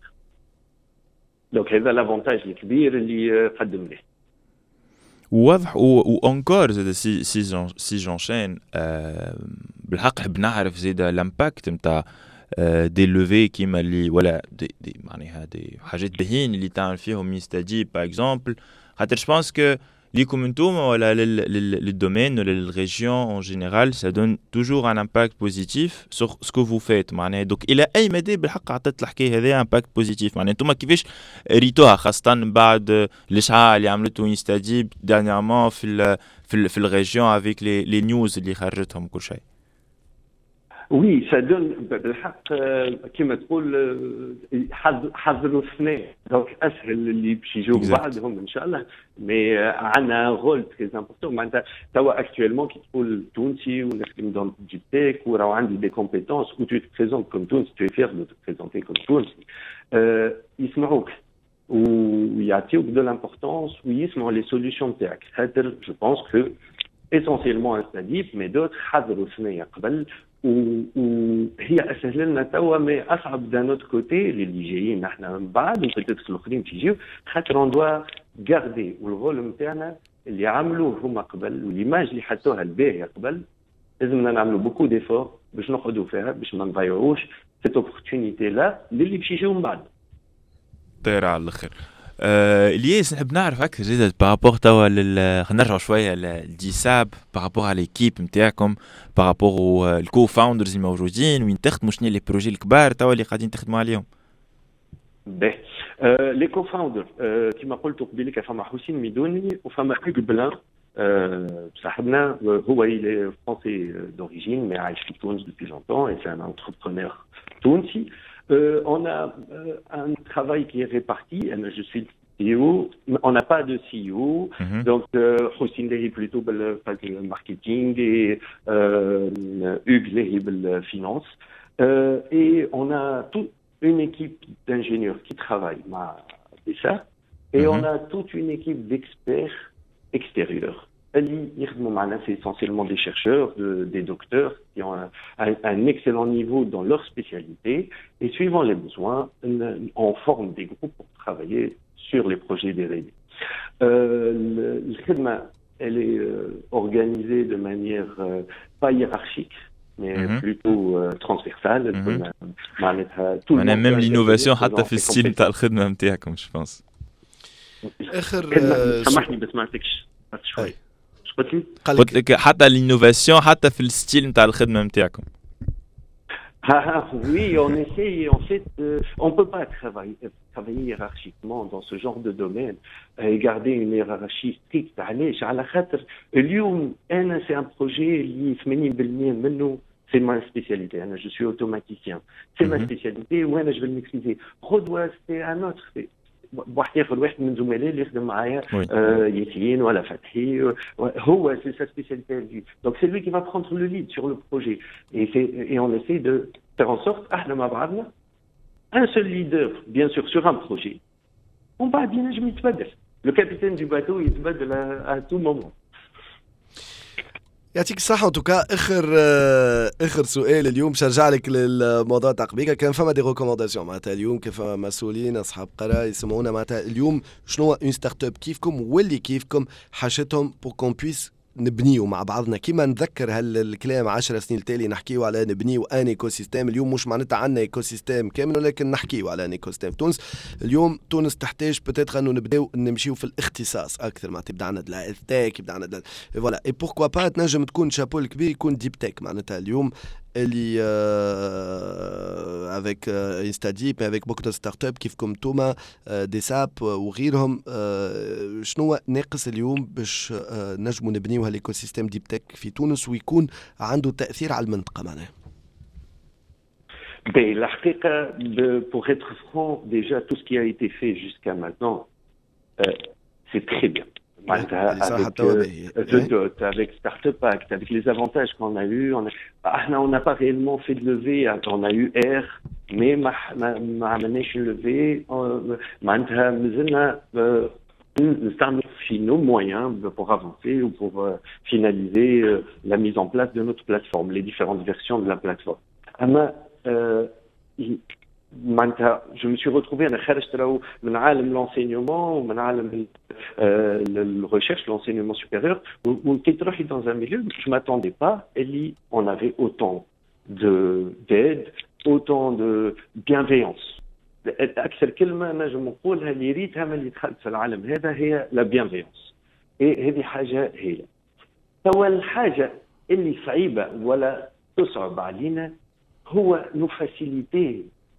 Donc هذا l'avantage الكبير اللي قدمناه. واضح وانكور زاد سي جونشين بالحق حب نعرف زاد الامباكت نتاع دي لوفي كيما اللي ولا دي معناها دي حاجات باهين اللي تعمل فيهم يستجيب باغ اكزومبل خاطر جو بونس كو ليكم انتوما ولا للدومين ولا للريجيون ان جينيرال ça donne toujours un impact positif sur ce que vous faites معناها. دوك الى اي مدى بالحق عطت الحكايه هذه امباكت بوزيتيف معناها انتوما كيفاش ريتوها خاصه بعد الاشعاع اللي عملته يستجيب دانيامون في الريجيون افيك لي نيوز اللي خرجتهم كل شيء. Oui, ça donne بالحق كما تقول حظر الثنين دونك اسهل اللي باش يجوا بعدهم ان شاء الله. مي عندنا رول تري امبورطون معناتها توا اكطويلمون كي تقول تونسي ونخدم دون دي تيك وراو عندي دي كومبيتونس و تو بريزونت كوم تونسي تو فير دو بريزونتي كوم تونسي يسمعوك ويعطيوك دو لامبورطونس ويسمعوا لي سوليوشن تاعك خاطر جو بونس كو essentiellement استديب مي دوت حضروا ثنيه قبل وهي اسهل لنا توا مي اصعب دان اوت كوتي اللي جايين احنا من بعد وبتدخل الاخرين تيجيو خاطر اون دوا غاردي والغول نتاعنا اللي عملوه هما قبل والايماج اللي حطوها الباهيه قبل لازمنا نعملوا بوكو ديفور باش نقعدوا فيها باش ما نضيعوش سيت اوبورتونيتي لا اللي باش يجيو من بعد. طير على الاخر. الياس نحب نعرف اكثر زيد بارابور توا خلينا نرجعوا شويه لدي ساب بارابور على ليكيب نتاعكم بارابور الكو فاوندرز الموجودين وين تخدموا شنو لي بروجي الكبار توا اللي قاعدين تخدموا عليهم. باهي لي كو فاوندر كما قلت قبيلك فما حسين ميدوني وفما حبيب بلان صاحبنا هو il est français d'origine mais عايش في تونس depuis longtemps et c'est un entrepreneur تونسي. On a un travail qui est réparti. Je suis le CEO. On n'a pas de CEO. Donc, Hossein Lehi plutôt le marketing et Hugues Lehi le finance. Et on a toute une équipe d'ingénieurs qui travaille avec ça. Et on a toute une équipe d'experts extérieurs C'est essentiellement des chercheurs, des docteurs qui ont un excellent niveau dans leur spécialité et suivant les besoins, on forme des groupes pour travailler sur les projets d'R&D. Le khidma, elle est organisée de manière pas hiérarchique, mais plutôt transversale. On a même l'innovation حتى في الستيل نتاع الخدمة نتاعكم je pense. سامحني بس ما عندكش شوي. قلت لك حتى الانوفاسيون حتى في الستيل نتاع الخدمة نتاعكم. Oui, on essaye, en fait, on ne peut pas travailler hiérarchiquement dans ce genre de domaine et garder une hiérarchie stricte. C'est un projet c'est ma spécialité. Je suis automaticien. C'est ma spécialité. Je vais le maîtriser. Rodwa, c'est un autre. واحد من زملائي اللي يخدم معايا ياسين ولا فتحي هو c'est sa spécialité lui. Donc c'est lui qui va prendre le lead sur le projet et on essaie de faire en sorte احنا مع بعضنا un seul leader bien sûr sur un projet ومن بعد ينجم يتبدل. Le capitaine du bateau يتبدل à tout moment. يعطيك الصحة. وتوكا آخر سؤال اليوم شرجع لك للموضوع تاع قبيله. كان فما دي ريكومونداسيون معناتها اليوم كيف مسؤولين أصحاب قرار يسمعونا معناتها اليوم شنو اون ستارت اب كيفكم واللي كيفكم حاجتهم بور كون بويس نبنيو مع بعضنا. كيما نذكر هالكلام 10 سنين التالي نحكيو على نبنيو ان ايكو سيستيم. اليوم مش معناتها عندنا ايكو سيستيم كامل ولكن نحكيو على ان ايكو سيستيم. تونس اليوم تونس تحتاج بتاتر انه نبداو نمشيو في الاختصاص اكثر. معناتها يبدا عندنا الهيلث تيك يبدا عندنا فوالا اي بوركوا با تنجم تكون شابو الكبير يكون ديب تيك معناتها اليوم اللي avec Instadeep avec beaucoup de startups كيفكم توما دي ساب وغيرهم. شنو ناقص اليوم باش نجموا نبنيو هالايكو سيستيم ديب تك في تونس ويكون عنده تأثير على المنطقة معناها؟ La حقيقة pour être franc, déjà tout ce qui a été fait jusqu'à maintenant, c'est très bien. Avec Startup Act, avec les avantages qu'on a eu, on n'a pas réellement fait de levée. On a eu R, mais ما عملناش levée. نستعمل في nos moyens pour avancer ou pour finaliser la mise en place de notre plateforme, les différentes versions de la plateforme. Je me suis retrouvé أنا خرجت راهو من عالم l'enseignement ومن عالم الrecherche, l'enseignement supérieur, ولقيت روحي dans un milieu où je m'attendais pas اللي on avait autant d'aide, autant de bienveillance. أكثر كلمة نجم نقولها اللي ريتها من اللي دخلت في العالم هذا هي la bienveillance. هذه حاجة هي. هو الحاجة اللي صعيبة ولا تصعب علينا هو نفاسيليتي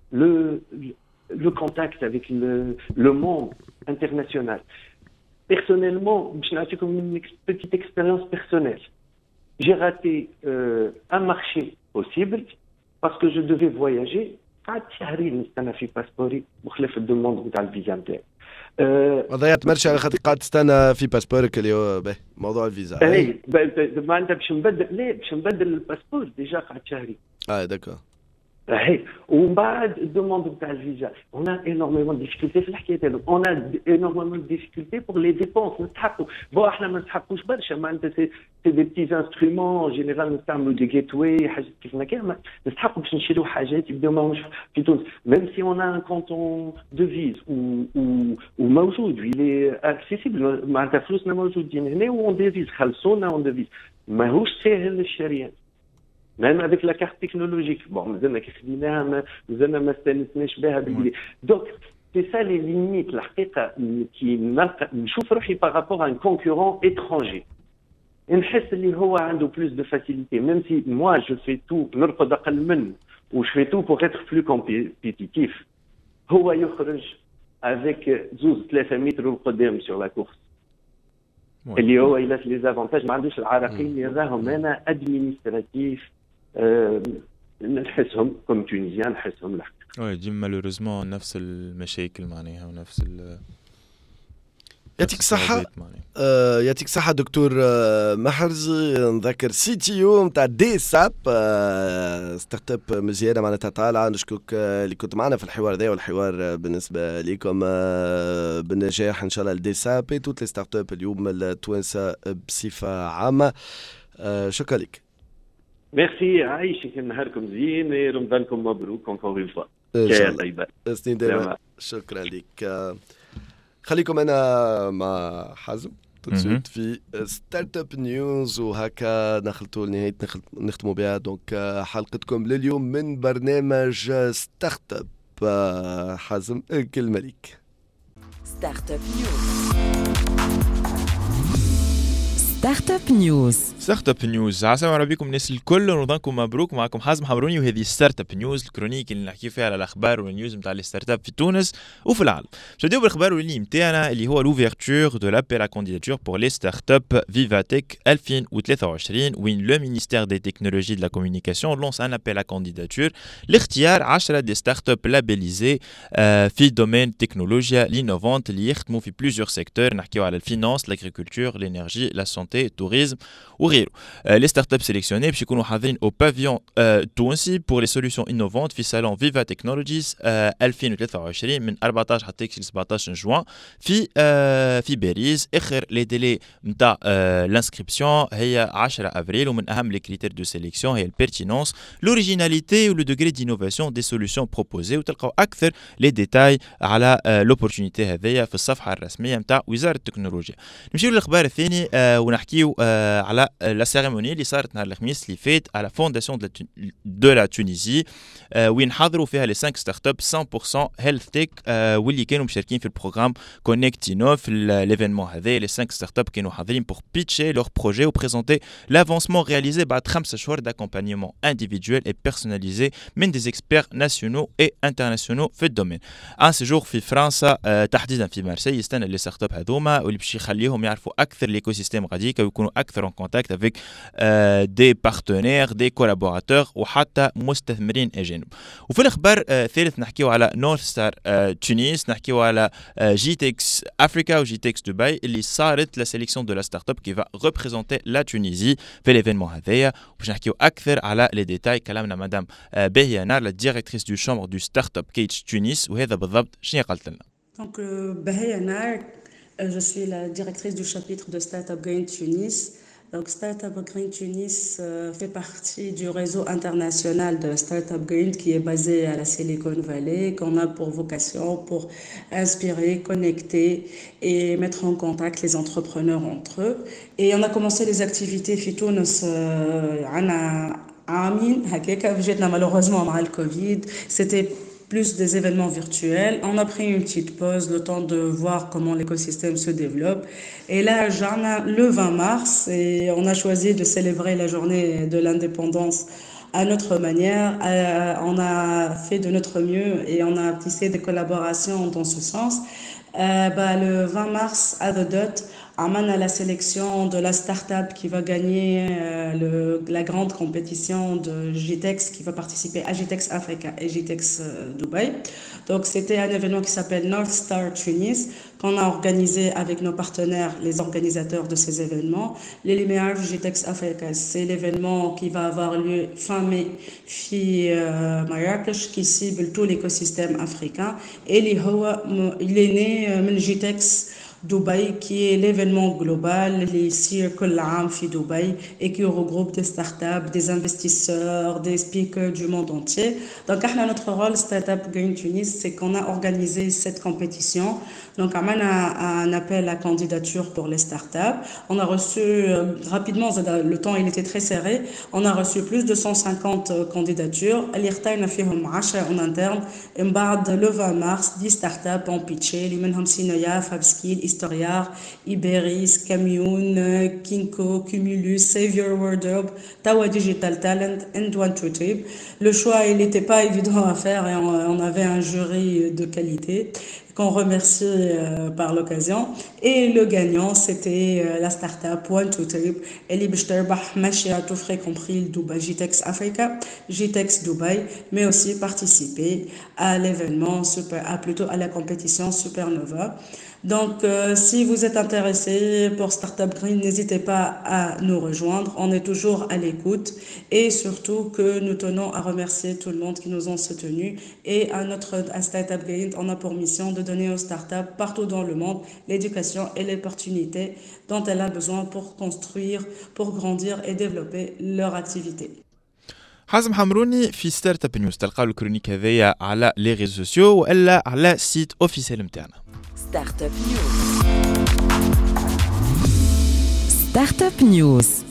le contact avec le monde international. Personnellement, je vais comme une petite expérience personnelle. J'ai raté un marché possible parce que je devais voyager. قعدت شهرين نستنى في باسبوري بخلاف الدوموند نتاع الفيزا نتاعي. ضيعت مرشي على خاطر قعدت تستنى في باسبورك اللي هو موضوع الفيزا. اي ما انت باش نبدل الباسبور ديجا قعدت شهرين. داكور. ومن بعد الدوموند نتاع الفيزا on a énormément de difficultés في الحكايه هذه. on a énormément de difficultés pour les dépenses نستحقوا احنا ما نستحقوش برشا معناتها سي دي بتيز انسترومون ان جينيرال نستعملوا دي جيت واي حاجات كيف هكا نستحقوا باش نشريو حاجات يبداو ماهوش في تونس même si on a un canton de devise وموجود ويلي اكسيسيبل معناتها فلوسنا موجودين هنا وون ديفيز خلصونا اون ديفيز ماهوش ساهل للشريان même avec la carte technologique. Bon, مازلنا كي خديناها مازلنا ما استانسناش بها باللي. Donc, c'est ça les limites, الحقيقة كي نشوف روحي par rapport à un concurrent étranger. نحس اللي هو عنده plus de facilité, même si moi je fais tout, نرقد أقل منه, ou je fais tout pour être plus compétitif. هو يخرج avec 2-3 متر القدام sur la course. اللي هو إلا les avantages ما عندوش العراقيل اللي راهم هنا administratif. نحسهم كم تونسيان نحسهم الحق. ديما مالوريزمون نفس المشاكل معناها ونفس يعطيك الصحة. يعطيك الصحة دكتور محرزي. نذكر سي تي او نتاع دي ساب ستارت اب مزيانة معناتها طالعة. نشكرك اللي كنت معنا في الحوار ذا، والحوار بالنسبة لكم بالنجاح إن شاء الله لدي ساب توت لي ستارت اب اليوم التوانسة بصفة عامة. شكرا لك. ميرسي. عايشك نهاركم زين، رمضانكم مبروك encore une fois. إن شاء الله. سنين دائما. شكرا لك. خليكم أنا مع حزم تنسيت في ستارت اب نيوز، وهكا نخلطوا لنهاية نختموا بها دونك حلقتكم لليوم من برنامج ستارت اب. حزم الكلمة ليك. ستارت اب نيوز. ستارت اب نيوز. ستارت اب نيوز. السلام عليكم الناس الكل، رمضانكم مبروك. معكم حازم حمروني، وهذه ستارت اب نيوز الكرونيك اللي نحكي فيها على الاخبار والنيوز نتاع لي ستارت اب في تونس وفي العالم. باش نبداو بالاخبار اللي نتاعنا اللي هو لوفيرتور دو لابيل ا كانديداتور بور لي ستارت اب فيفاتيك 2023، وين لو مينيستير دي تكنولوجي دو لا كومونيكاسيون لونس ان ابيل ا كانديداتور لاختيار 10 دي ستارت اب لابيليزي في دومين تكنولوجيا لينوفونت اللي يخدموا في بليزيور سيكتور. نحكيو على الفينانس، لاغريكولتور، لينيرجي، لا سونتي، التوريزم وغيره. Les startups sélectionnées باش يكونوا حاضرين au pavillon تونسي pour les solutions innovantes في salon Viva Technologies 2023 من 14 حتى 17 جوان في باريس. اخر لي ديلي نتاع الانسكريبسيون هي 10 افريل، ومن اهم لي كريتير دو سيليكسيون هي البيرتينونس، لوريجيناليتي ولو دوغري دينوفاسيون دي سوليوشن بروبوزي. وتلقاو اكثر لي ديتاي على لوبورتونيتي هذيا في الصفحه الرسميه نتاع وزاره التكنولوجيا. نمشيو للاخبار الثاني ونحكيو على لا سيريموني اللي صارت نهار الخميس اللي فات على فونداسيون دو لا تونيزي، وين حضروا فيها لي 5 ستارت اب 100% هيلث تيك واللي كانوا مشاركين في البروغرام كونيكتينو. في ليفينمون هذا لي 5 ستارت اب كانوا حاضرين بور بيتشي لور بروجي وبريزونتي لافونسمون رياليزي بعد 5 شهور داكومبانيمون انديفيدويل اي بيرسوناليزي من دي اكسبير ناسيونو اي انترناسيونو في الدومين. ان سيجور في فرنسا تحديدا في مارسي يستنى لي ستارت اب هذوما واللي باش يخليهم يعرفوا اكثر ليكو سيستيم غاديكا ويكونوا اكثر en contact avec des partenaires, des collaborateurs وحتى مستثمرين اجانب. وفي الاخبار الثالث نحكيو على نورث ستار تونس، نحكيو على جي تكس افريكا وجي تكس دبي اللي صارت لا سيليكسيون دو لا ستارت اب كي فا ريبريزونتي لا تونيزي في ليفينمون هذايا. باش نحكيو اكثر على لي ديتاي كلامنا مدام باهية نار لا ديريكتريس دو شامبر دو ستارت اب كيتش تونس، وهذا بالضبط شنو قالت لنا. Donc باهية نار، je suis la directrice du chapitre de Startup Green Tunis. Donc Startup Green Tunis fait partie du réseau international de Startup Green qui est basé à la Silicon Valley, qu'on a pour vocation pour inspirer, connecter et mettre en contact les entrepreneurs entre eux. Et on a commencé les activités في تونس عامين هكاك، جاتنا malheureusement مع الكوفيد. C'était plus des événements virtuels. On a pris une petite pause, le temps de voir comment l'écosystème se développe. Et là, le 20 mars, et on a choisi de célébrer la journée de l'indépendance à notre manière. On a fait de notre mieux et on a tissé des collaborations dans ce sens. Le 20 mars, à The Dot, on a la sélection de la start-up qui va gagner la grande compétition de GTEx, qui va participer à GTEx Africa et GTEx Dubaï. Donc c'était un événement qui s'appelle North Star Tunis, qu'on a organisé avec nos partenaires, les organisateurs de ces événements. L'Eliméage GTEx Africa, c'est l'événement qui va avoir lieu fin mai à Marrakech, qui cible tout l'écosystème africain. Et il est né de GTEx Dubaï, qui est l'événement global, les circles في Dubaï, et qui regroupe des startups, des investisseurs, des speakers du monde entier. Donc, notre rôle Startup Green Tunis, c'est qu'on a organisé cette compétition. Donc, on a un appel à candidature pour les startups. On a reçu rapidement, le temps il était très serré, on a reçu plus de 150 candidatures. اللي فيهم 10 en interne. Et le 20 mars, 10 startups ont pitché. اللي منهم Sinoia, Fabskill, Historiar, Iberis, Camioun, Kinko, Cumulus, Save Your Wardrobe, Tawa Digital Talent, and One to Trip. Le choix, il n'était pas évident à faire et on avait un jury de qualité qu'on remercie par l'occasion. Et le gagnant, c'était la start-up One to Trip. Elle est machée à tout frais compris le Dubai GTEx Africa, GTEx Dubai, mais aussi participer à l'événement, plutôt à la compétition Supernova. Donc, si vous êtes intéressé pour Startup Green, n'hésitez pas à nous rejoindre. On est toujours à l'écoute et surtout que nous tenons à remercier tout le monde qui nous ont soutenus. Et à Startup Green, on a pour mission de donner aux startups partout dans le monde l'éducation et l'opportunité dont elle a besoin pour construire, pour grandir et développer leur activité. حازم حمروني في ستارت اب نيوز تلقاو الكرونيك هذيا على لي ريزو سوسيو والا على السيت اوفيسيال نتاعنا. ستارت اب نيوز. ستارت اب نيوز.